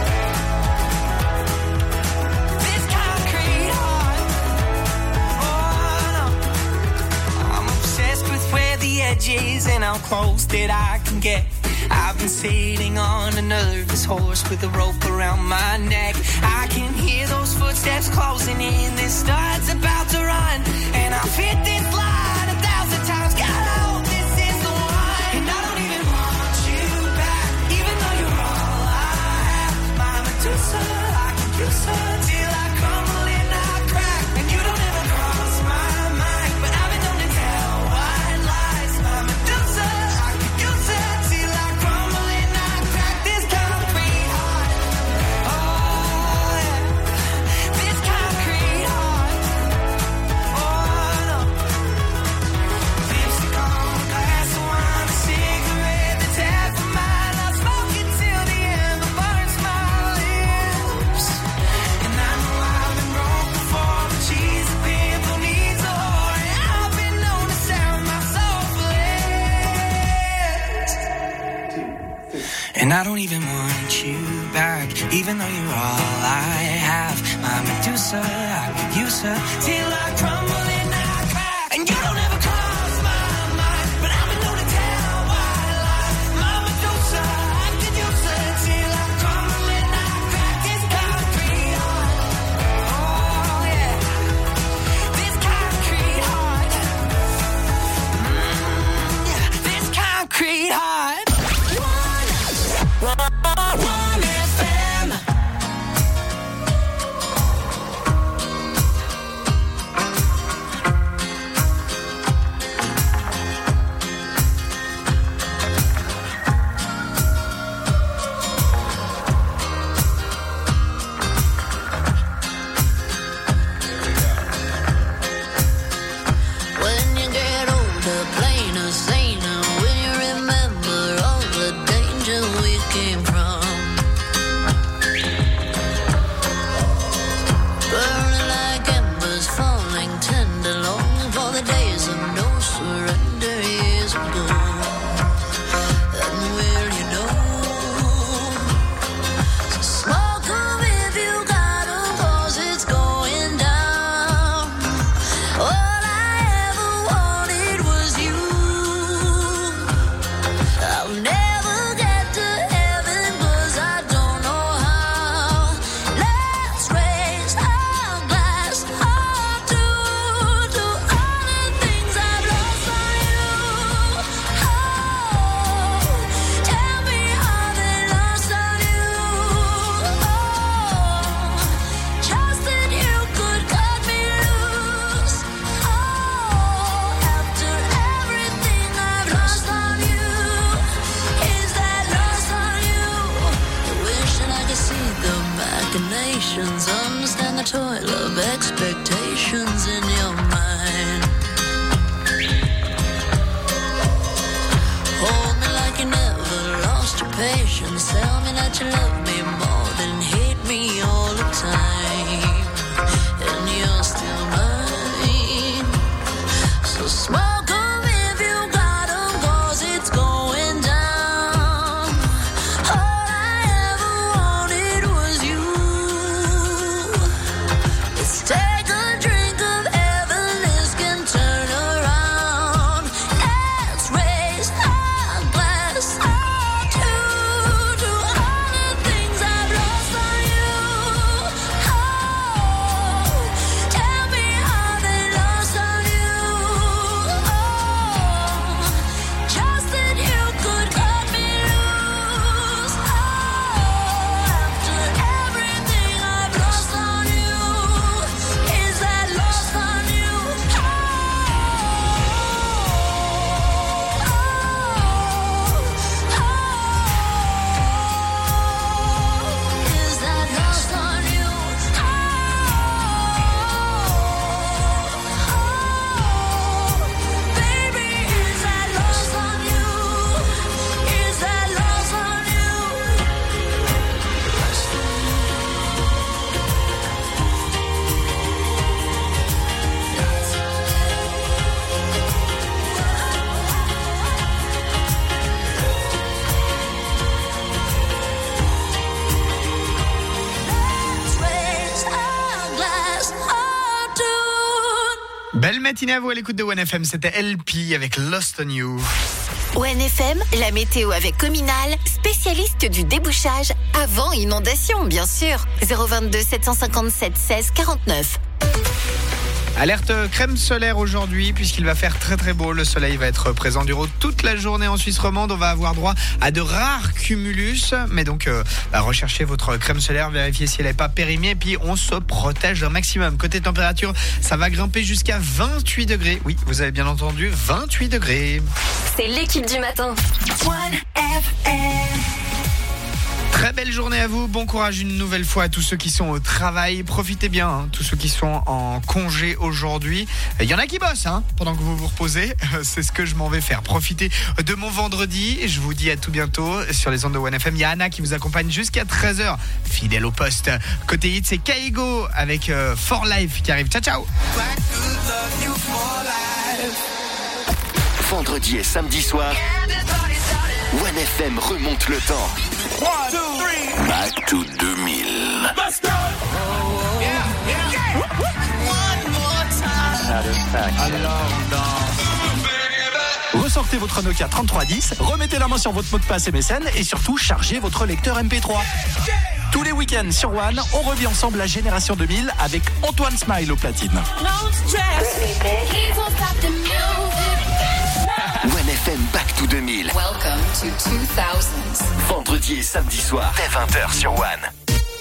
this concrete heart. Oh no, I'm obsessed with where the edge is and how close that I can get. I've been sitting on a nervous horse with a rope around my neck. I can hear those footsteps closing in. This star's about to run, and I've hit this line 1,000 times. God, I hope this is the one. And I don't even want you back, even though you're all I have. My Medusa, I can use her till I crumble and I crack. And you don't ever cross my mind, but I've been known to tell white lies. My Medusa, I can use her till I crumble and I crack. This concrete heart, oh yeah, this concrete heart, oh no. Lipstick on a glass of wine, a cigarette that's half of mine. I'll smoke it till the ember burns my lips. And I know I've been broke before, but she's a pimple needs a whore. And I've been known to sound my soul for less. And I don't even want you back, even though you're all I have. My Medusa, I could use her till I crumble and I crack. And you don't ever cross my mind, but I've been known to tell white lies. My Medusa, I could use her till I crumble and I crack. This concrete heart, oh yeah, this concrete heart, yeah, this concrete heart. One FM. When you get older, plainer, saner, when you remember all the danger we came from. Burning like embers, falling tender, longing for the days of no surrender years ago. And will you know? So smoke 'em if you got 'em, 'cause it's going down. All I ever wanted was you. I'll never get to heaven 'cause I don't know how. Let's raise our glass up to all the things I've lost on you. Oh, tell me how they lost on you. Oh, just that you could cut me loose. Oh, after everything I've lost on you, is that lost on you? I wish that I could see the machinations, understand the toil of expectations in your mind. Hold me like you never lost your patience. Tell me that you love me more than hate me all the time. And you're still mine. So smoke 'em if you got 'em, 'cause it's going down. All I ever wanted was you. Let's take a drink of heaven, this can turn around. Let's raise our glass up to all the things I've lost on you. Oh, matinée à vous à l'écoute de OneFM. C'était LP avec Lost on You. OneFM, la météo avec Communal, spécialiste du débouchage avant inondation, bien sûr. 022 757 16 49. Alerte crème solaire aujourd'hui puisqu'il va faire très très beau. Le soleil va être présent durant toute la journée en Suisse romande. On va avoir droit à de rares cumulus. Mais donc recherchez votre crème solaire, vérifiez si elle n'est pas périmée. Et puis on se protège un maximum. Côté température, ça va grimper jusqu'à 28 degrés. Oui, vous avez bien entendu, 28 degrés. C'est l'équipe du matin. Très belle journée à vous, bon courage une nouvelle fois à tous ceux qui sont au travail. Profitez bien, tous ceux qui sont en congé aujourd'hui. Il y en a qui bossent pendant que vous vous reposez. C'est ce que je m'en vais faire. Profitez de mon vendredi. Je vous dis à tout bientôt sur les ondes de OneFM. Il y a Anna qui vous accompagne jusqu'à 13h, fidèle au poste. Côté hit, c'est Kaigo avec For Life qui arrive. Ciao, ciao. Vendredi et samedi soir, OneFM remonte le temps. Back to 2000. Let's go. Ressortez votre Nokia 3310, remettez la main sur votre mot de passe MSN et surtout chargez votre lecteur MP3. Tous les week-ends sur One, on revit ensemble la génération 2000 avec Antoine Smile au platine. OneFM Back to 2000. Welcome to 2000s. Vendredi et samedi soir, dès 20h sur One.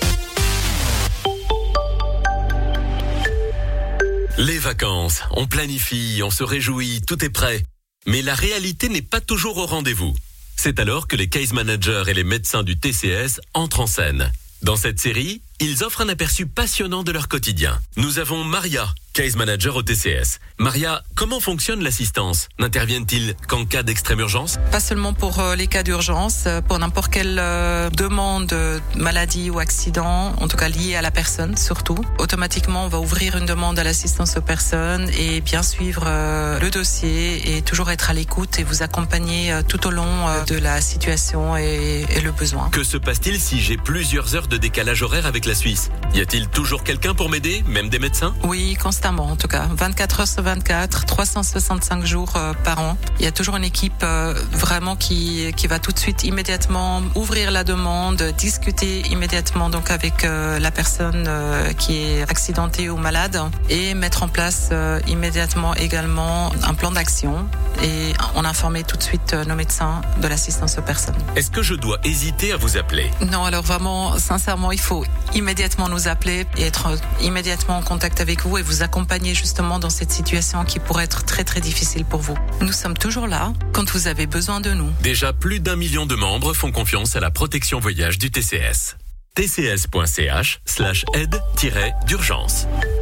Les vacances, on planifie, on se réjouit, tout est prêt. Mais la réalité n'est pas toujours au rendez-vous. C'est alors que les case managers et les médecins du TCS entrent en scène. Dans cette série, ils offrent un aperçu passionnant de leur quotidien. Nous avons Maria, case manager au TCS. Maria, comment fonctionne l'assistance ? N'interviennent-ils qu'en cas d'extrême urgence ? Pas seulement pour les cas d'urgence, pour n'importe quelle demande, maladie ou accident, en tout cas liée à la personne surtout. Automatiquement, on va ouvrir une demande à l'assistance aux personnes et bien suivre le dossier et toujours être à l'écoute et vous accompagner tout au long de la situation et le besoin. Que se passe-t-il si j'ai plusieurs heures de décalage horaire avec la Suisse ? Y a-t-il toujours quelqu'un pour m'aider, même des médecins ? Oui, constamment en tout cas. 24 heures sur 24, 365 jours par an. Il y a toujours une équipe vraiment qui va tout de suite immédiatement ouvrir la demande, discuter immédiatement donc avec la personne qui est accidentée ou malade et mettre en place immédiatement également un plan d'action et on informer tout de suite nos médecins de l'assistance aux personnes. Est-ce que je dois hésiter à vous appeler ? Non, alors vraiment, sincèrement, il faut immédiatement nous appeler et être immédiatement en contact avec vous et vous accompagner justement dans cette situation qui pourrait être très très difficile pour vous. Nous sommes toujours là quand vous avez besoin de nous. Déjà plus d'1 million de membres font confiance à la protection voyage du TCS. tcs.ch/aide-d'urgence.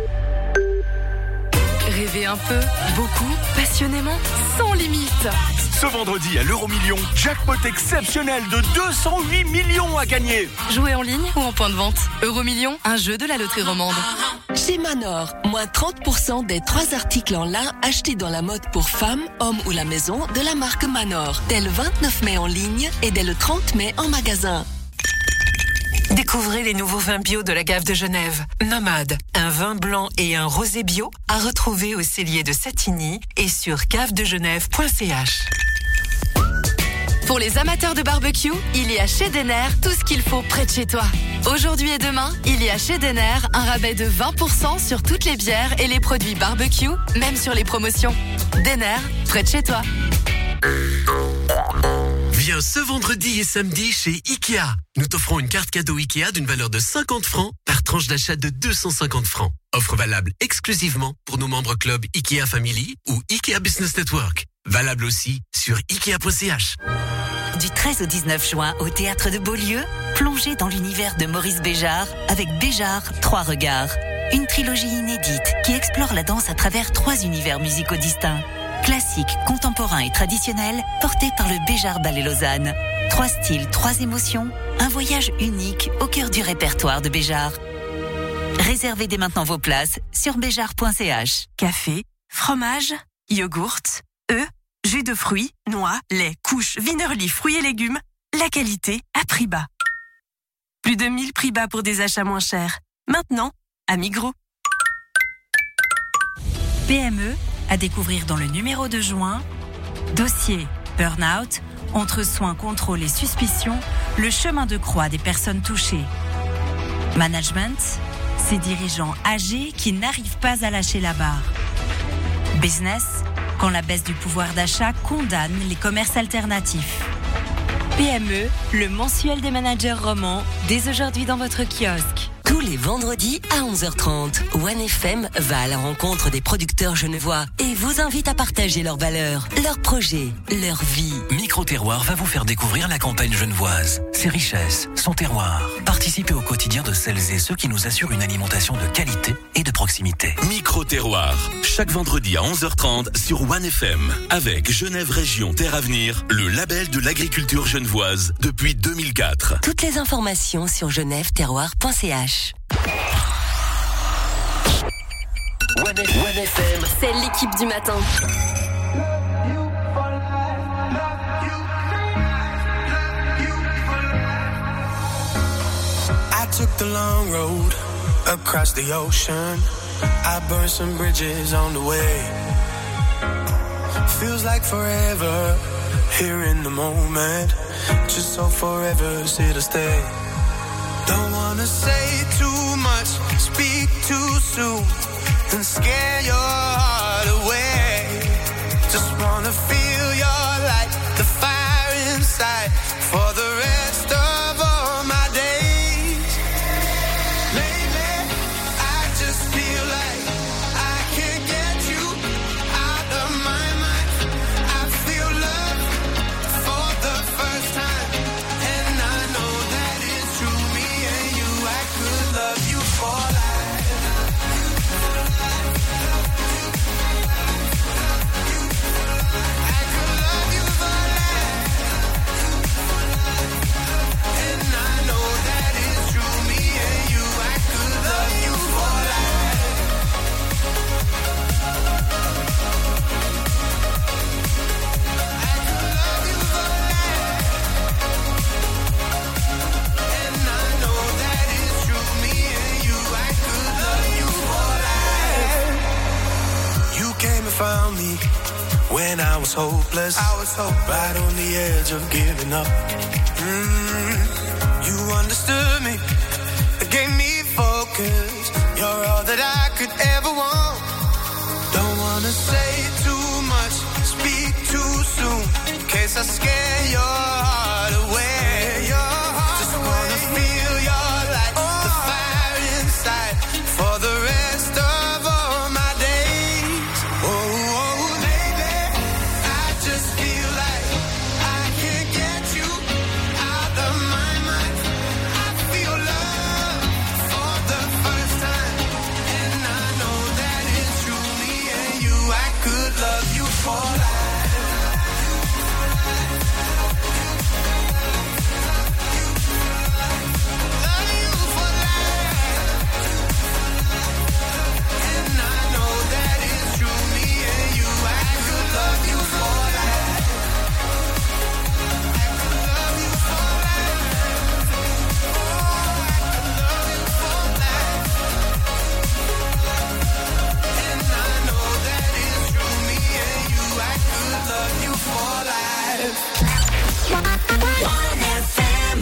Rêvez un peu, beaucoup, passionnément, sans limite. Ce vendredi à l'Euromillion, jackpot exceptionnel de 208 millions à gagner. Jouez en ligne ou en point de vente. Euromillion, un jeu de la loterie romande. Chez Manor, moins 30% des 3 articles en lin achetés dans la mode pour femmes, hommes ou la maison de la marque Manor. Dès le 29 mai en ligne et dès le 30 mai en magasin. Découvrez les nouveaux vins bio de la Cave de Genève. Nomade, un vin blanc et un rosé bio à retrouver au cellier de Satigny et sur cavedegenève.ch. Pour les amateurs de barbecue, il y a chez Denner tout ce qu'il faut près de chez toi. Aujourd'hui et demain, il y a chez Denner un rabais de 20% sur toutes les bières et les produits barbecue, même sur les promotions. Denner, près de chez toi. Viens ce vendredi et samedi chez Ikea. Nous t'offrons une carte cadeau Ikea d'une valeur de 50 francs par tranche d'achat de 250 francs. Offre valable exclusivement pour nos membres club Ikea Family ou Ikea Business Network. Valable aussi sur ikea.ch. Du 13 au 19 juin au Théâtre de Beaulieu, plongez dans l'univers de Maurice Béjart avec Béjart 3 regards. Une trilogie inédite qui explore la danse à travers 3 univers musicaux distincts. Classique, contemporain et traditionnel, porté par le Béjart Ballet Lausanne. 3 styles, 3 émotions, un voyage unique au cœur du répertoire de Béjart. Réservez dès maintenant vos places sur béjart.ch. Café, fromage, yogourt, œufs, jus de fruits, noix, lait, couches, Wienerli, fruits et légumes. La qualité à prix bas. Plus de 1000 prix bas pour des achats moins chers. Maintenant, à Migros. PME, à découvrir dans le numéro de juin. Dossier, burn-out, entre soins, contrôle et suspicion, le chemin de croix des personnes touchées. Management, ces dirigeants âgés qui n'arrivent pas à lâcher la barre. Business, quand la baisse du pouvoir d'achat condamne les commerces alternatifs. PME, le mensuel des managers romans, dès aujourd'hui dans votre kiosque. Tous les vendredis à 11h30, One FM va à la rencontre des producteurs genevois et vous invite à partager leurs valeurs, leurs projets, leur vie. Micro-terroir va vous faire découvrir la campagne genevoise, ses richesses, son terroir. Participez au quotidien de celles et ceux qui nous assurent une alimentation de qualité et de proximité. Micro-terroir, chaque vendredi à 11h30 sur One FM, avec Genève Région Terre Avenir, le label de l'agriculture genevoise depuis 2004. Toutes les informations sur genèveterroir.ch. One FM, c'est l'équipe du matin. I took the long road across the ocean. I burned some bridges on the way. Feels like forever here in the moment. Just so forever, here to stay. Don't wanna say too much, speak too soon, and scare your heart away. Just wanna feel your light, the fire inside, for the rest of all my days. Lately, I just feel like I can't get you out of my mind. I feel love for the first time, and I know that it's true. Me and you, I could love you for life. I could love you for life. And I know that it's true. Me and you, I could love you for life. I could love you for life. And I know that it's true. Me and you, I could love you for life. You came and found me when I was hopeless. Right on the edge of giving up. You understood me, gave me focus. You're all that I could ever want. Don't wanna say too much, speak too soon, in case I scare your heart away. Just wanna feel your light, the fire inside, for the rest of all my days. Oh, baby, I just feel like I can't get you out of my mind. I feel love for the first time, and I know that it's true. Me and you, I could love you for life. Love you for life. And I know that it's true. Me and you, I could love you for life. I could love you for life. Oh, I could love you for life. And I know that it's true. Me and you, I could love you for life. One FM.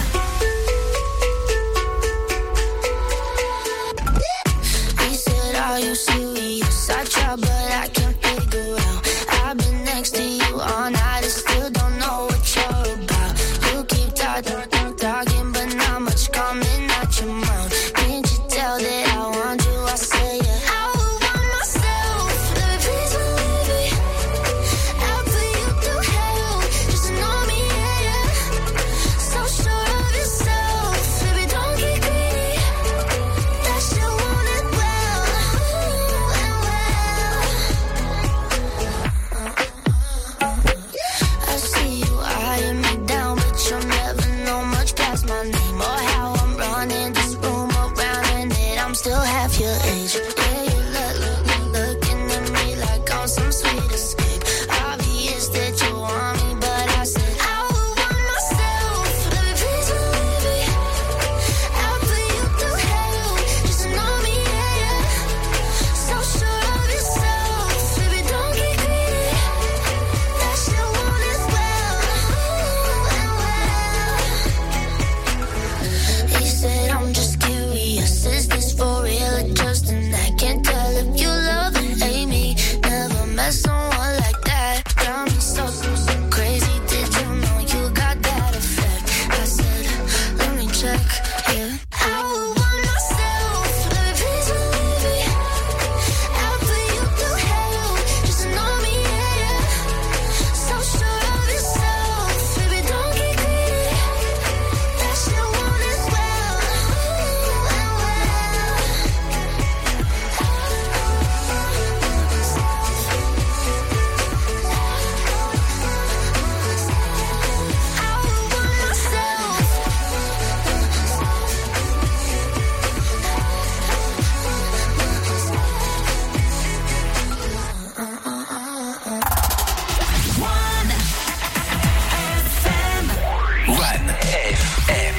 He said, are you serious? I try, but I can't figure out. I've been next to you all night and still don't know what you're about. You keep talking, but not much coming out your mouth. Can't you tell that I want you? I say it. I would want myself. Let me please believe it. I'll put you through hell. Just know me, yeah. So sure of yourself. Baby, don't get greedy. That shit want it well. I see you eyeing me down, but you'll never know One FM.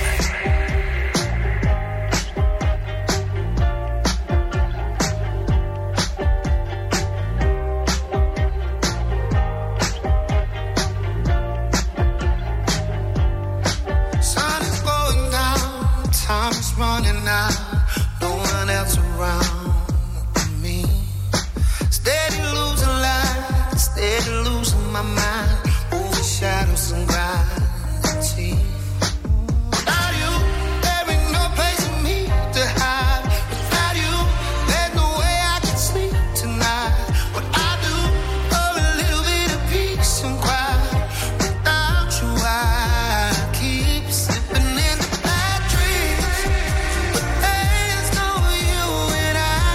Sun is going down, time is running out, no one else around me. Steady losing light, steady losing my mind, over shadows and gravity. Without you, there ain't no place for me to hide. Without you, there's no way I can sleep tonight. What I do for a little bit of peace and quiet. Without you, I keep slipping into bad dreams. But there's no you and I.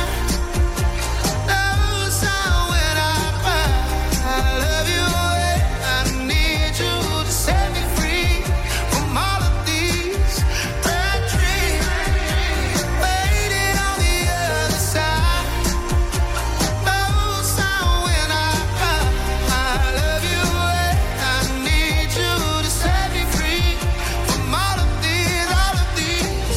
No sound when I cry. I love you and I need you to set me free from all of these bad dreams. Waiting on the other side. No sound when I cry. I love you and I need you to set me free from all of these bad dreams.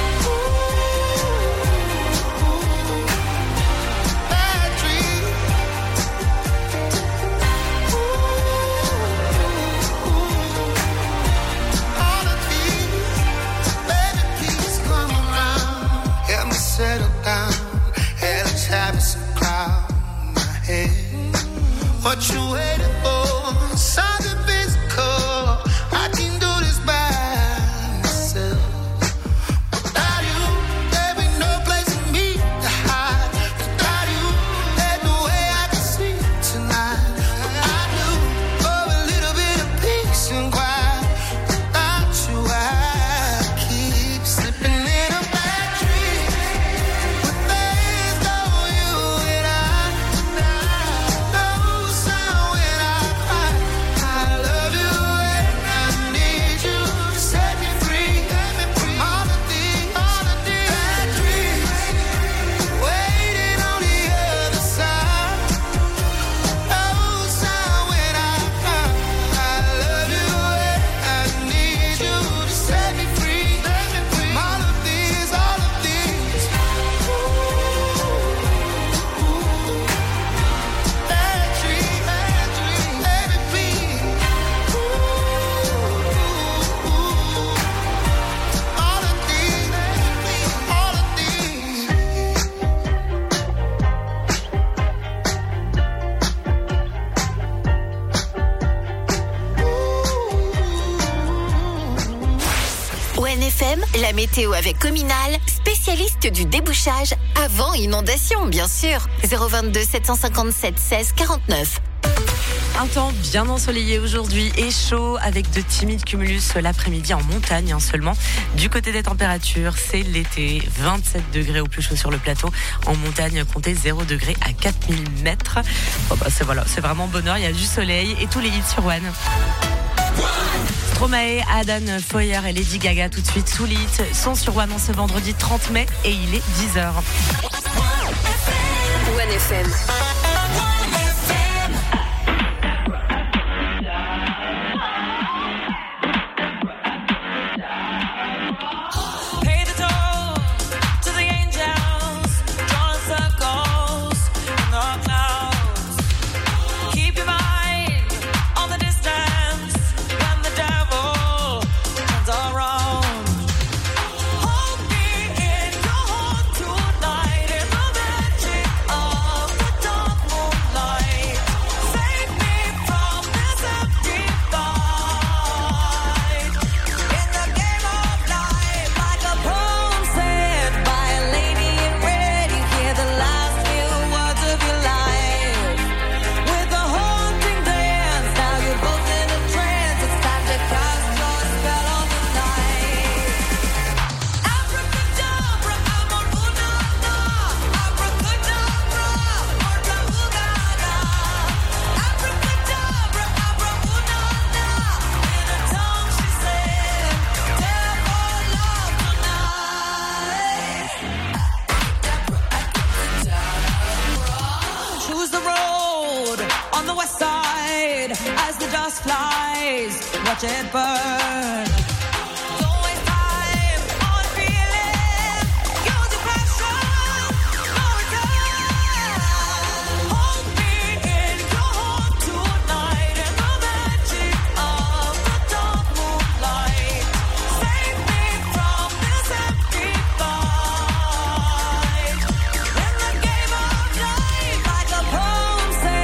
All of these, baby, please come around. Help me settle down. Hey, let's have some cloud in my head. What you waiting for? Something physical. I can do this by myself. Without you, there ain't no place for me to hide. Without you, there's no way I can sleep tonight. I do for a little bit of peace and quiet. Without you, I keep slipping in a bad dream. But there's no you and I. No sound when I cry. I love you and I need you to set me free from all of these bad dreams. Waiting on the other side. No sound when I cry. I love you and I need you to set me free from all of these bad dreams. Baby, please. All of these. ONFM, la météo avec Cominal, spécialiste du débouchage avant inondation, bien sûr. 022 757 16 49. Un temps bien ensoleillé aujourd'hui et chaud avec de timides cumulus l'après-midi en montagne seulement. Du côté des températures, c'est l'été. 27 degrés au plus chaud sur le plateau. En montagne, comptez 0 degrés à 4000 mètres. Bon c'est vraiment bonheur. Il y a du soleil et tous les hits sur One. Stromae, Adam Foyer et Lady Gaga tout de suite. Tous les hits sont sur One en ce vendredi 30 mai et il est 10h. One FM. Pay the toll to the angels, drawing circles in the clouds. Keep your mind on the distance when the devil turns around. Hold me in your heart tonight in the magic of the dark moonlight. Save me from this empty fight. In the game of life, like a poem said by a lady in red, you hear the last few words of your life. With a haunting dance, now you're both in a trance. It's time to cast your spell on the night. Abracadabra, amor-una-na. Abracadabra, amor-una-na. Abracadabra, amor-una-na. In a tongue she said, devil love tonight. Choose the road on the west side as the dust flies. Watch it burn.